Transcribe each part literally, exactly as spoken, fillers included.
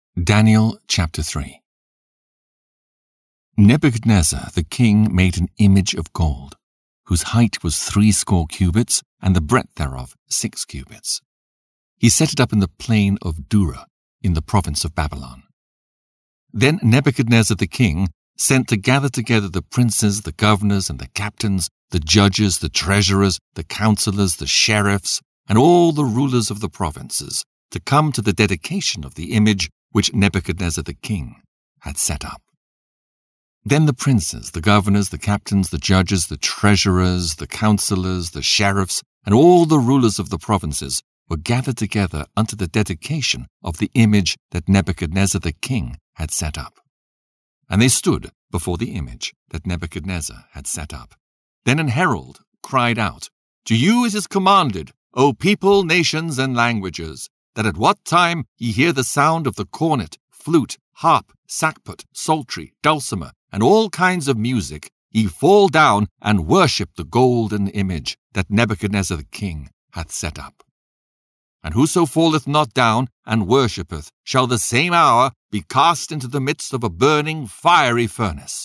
Daniel chapter three. Nebuchadnezzar the king made an image of gold, whose height was threescore cubits, and the breadth thereof six cubits. He set it up in the plain of Dura, in the province of Babylon. Then Nebuchadnezzar the king sent to gather together the princes, the governors, and the captains, the judges, the treasurers, the counselors, the sheriffs, and all the rulers of the provinces, to come to the dedication of the image which Nebuchadnezzar the king had set up. Then the princes, the governors, the captains, the judges, the treasurers, the counselors, the sheriffs, and all the rulers of the provinces were gathered together unto the dedication of the image that Nebuchadnezzar the king had set up. And they stood before the image that Nebuchadnezzar had set up. Then an herald cried out, To you it is commanded, O people, nations, and languages, that at what time ye hear the sound of the cornet, flute, harp, sackbut, psaltery, dulcimer, and all kinds of music, ye fall down and worship the golden image that Nebuchadnezzar the king hath set up. And whoso falleth not down and worshippeth shall the same hour be cast into the midst of a burning fiery furnace.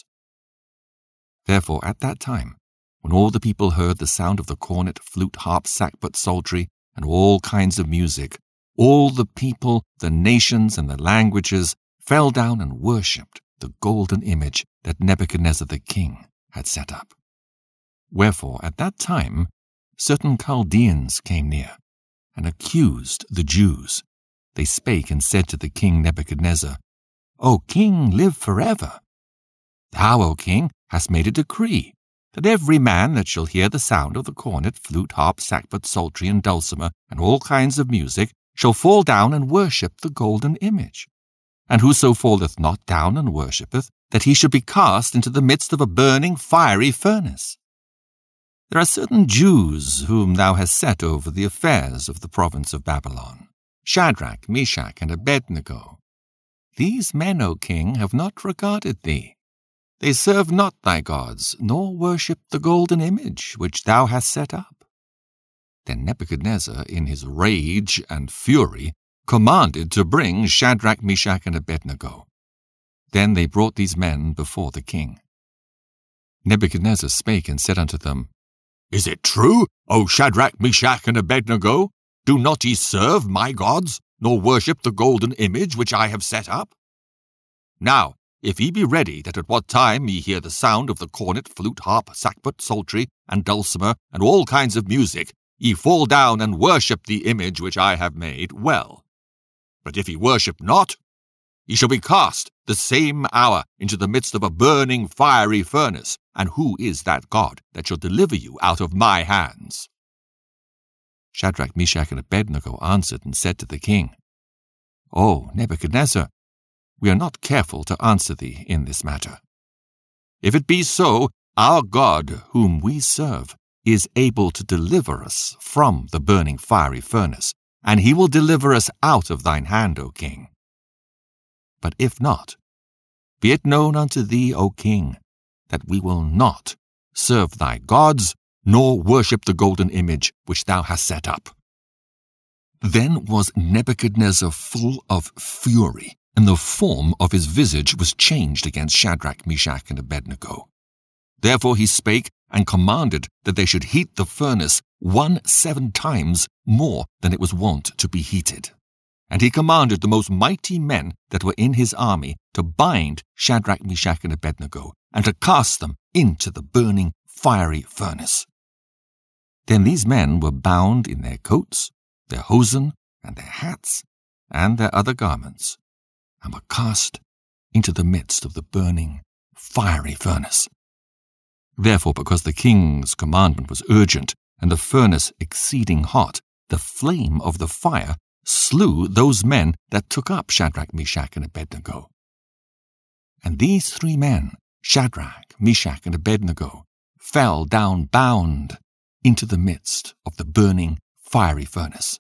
Therefore at that time, when all the people heard the sound of the cornet, flute, harp, sackbut, psaltery, and all kinds of music, all the people, the nations, and the languages fell down and worshipped the golden image that Nebuchadnezzar the king had set up. Wherefore at that time certain Chaldeans came near, and accused the Jews. They spake and said to the king Nebuchadnezzar, O king, live forever. Thou, O king, hast made a decree, that every man that shall hear the sound of the cornet, flute, harp, sackbut, psaltery, and dulcimer, and all kinds of music, shall fall down and worship the golden image. And whoso falleth not down and worshippeth, that he should be cast into the midst of a burning fiery furnace. There are certain Jews whom thou hast set over the affairs of the province of Babylon, Shadrach, Meshach, and Abednego. These men, O king, have not regarded thee. They serve not thy gods, nor worship the golden image which thou hast set up. Then Nebuchadnezzar, in his rage and fury, commanded to bring Shadrach, Meshach, and Abednego. Then they brought these men before the king. Nebuchadnezzar spake and said unto them, Is it true, O Shadrach, Meshach, and Abednego? Do not ye serve my gods, nor worship the golden image which I have set up? Now, if ye be ready that at what time ye hear the sound of the cornet, flute, harp, sackbut, psaltery, and dulcimer, and all kinds of music, ye fall down and worship the image which I have made, well. But if ye worship not, ye shall be cast the same hour into the midst of a burning fiery furnace. And who is that God that shall deliver you out of my hands? Shadrach, Meshach, and Abednego answered and said to the king, O Nebuchadnezzar, we are not careful to answer thee in this matter. If it be so, our God, whom we serve, is able to deliver us from the burning fiery furnace, and he will deliver us out of thine hand, O king. But if not, be it known unto thee, O king, that we will not serve thy gods, nor worship the golden image which thou hast set up. Then was Nebuchadnezzar full of fury, and the form of his visage was changed against Shadrach, Meshach, and Abednego. Therefore he spake and commanded that they should heat the furnace one seven times more than it was wont to be heated. And he commanded the most mighty men that were in his army to bind Shadrach, Meshach, and Abednego, and to cast them into the burning fiery furnace. Then these men were bound in their coats, their hosen, and their hats, and their other garments, and were cast into the midst of the burning fiery furnace. Therefore, because the king's commandment was urgent, and the furnace exceeding hot, the flame of the fire slew those men that took up Shadrach, Meshach, and Abednego. And these three men, Shadrach, Meshach, and Abednego, fell down bound into the midst of the burning fiery furnace.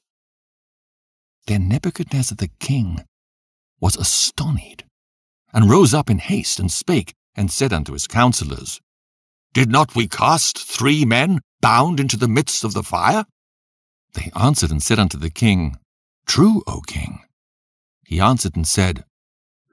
Then Nebuchadnezzar the king was astonished, and rose up in haste, and spake, and said unto his counselors, Did not we cast three men bound into the midst of the fire? They answered and said unto the king, True, O king. He answered and said,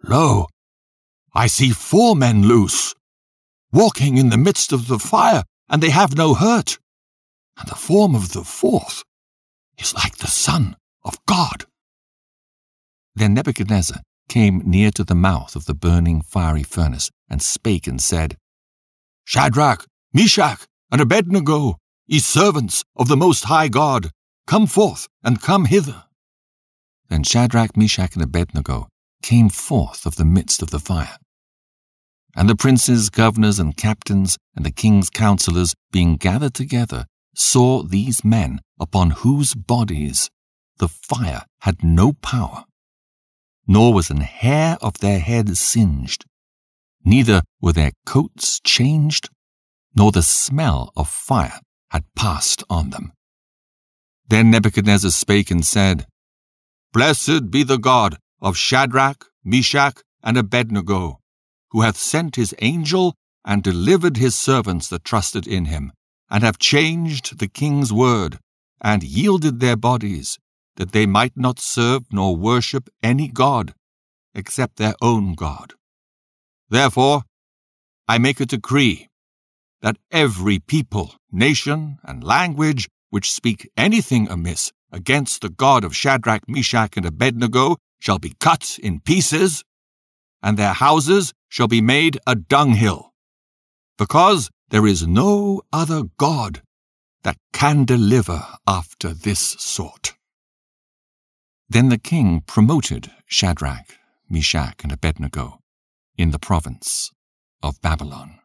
Lo, I see four men loose, walking in the midst of the fire, and they have no hurt. And the form of the fourth is like the Son of God. Then Nebuchadnezzar came near to the mouth of the burning fiery furnace, and spake and said, Shadrach, Meshach, and Abednego, ye servants of the Most High God, come forth and come hither. Then Shadrach, Meshach, and Abednego came forth of the midst of the fire. And the princes, governors, and captains, and the king's counselors, being gathered together, saw these men, upon whose bodies the fire had no power, nor was an hair of their head singed, neither were their coats changed, nor the smell of fire had passed on them. Then Nebuchadnezzar spake and said, Blessed be the God of Shadrach, Meshach, and Abednego, who hath sent his angel and delivered his servants that trusted in him, and have changed the king's word, and yielded their bodies, that they might not serve nor worship any god, except their own God. Therefore I make a decree, that every people, nation, and language which speak anything amiss against the God of Shadrach, Meshach, and Abednego shall be cut in pieces, and their houses shall be made a dunghill, because there is no other God that can deliver after this sort. Then the king promoted Shadrach, Meshach, and Abednego in the province of Babylon.